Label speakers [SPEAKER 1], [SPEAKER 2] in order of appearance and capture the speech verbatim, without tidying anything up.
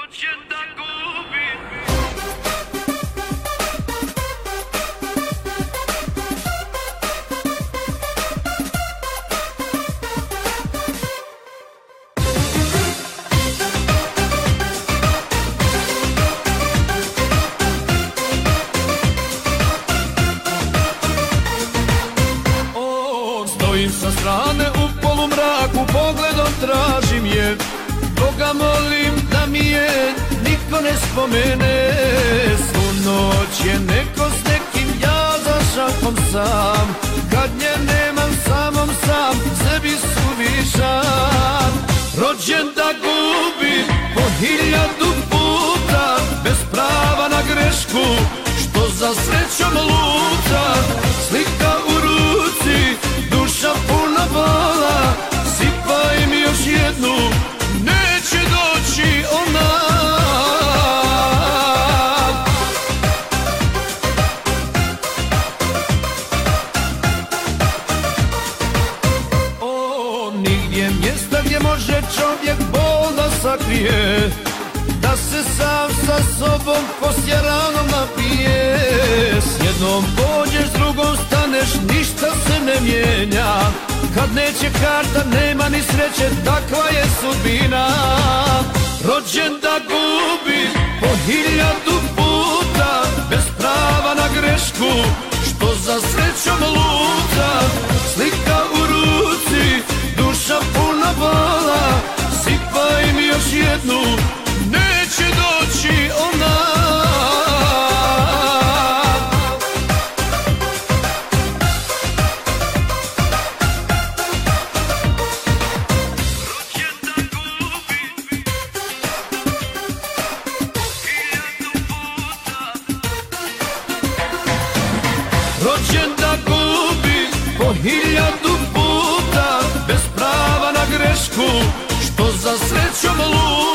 [SPEAKER 1] rođen da gubim.
[SPEAKER 2] Stojim sa strane u polumraku, pogledom tražim je, Boga molim da mi je niko ne spomene. Svu noć je neko s nekim, ja za šakom sam, kad nje nemam samom sam, sebi suvišan. Rođen da gubim po hiljadu puta, bez prava na grešku, što za srećom luta. Slika u ruci, duša puna bola, sipaj mi još jednu, neće doći ona. O, nigdje mjesta gdje može čovjek bol da sakrije, da se sam sa sobom poslije rano napije. S jednom pođeš, s drugom staneš, ništa se ne mijenja. Kad neće karta, nema ni sreće, takva je sudbina. Rođen da gubi po hiljadu puta, bez prava na grešku, što za srećom luta. Slika u ruci, duša puna bola, sipaj mi još jednu, neće doći ona. Rođen da gubi po hiljadu puta, bez prava na grešku, što za srećom luta.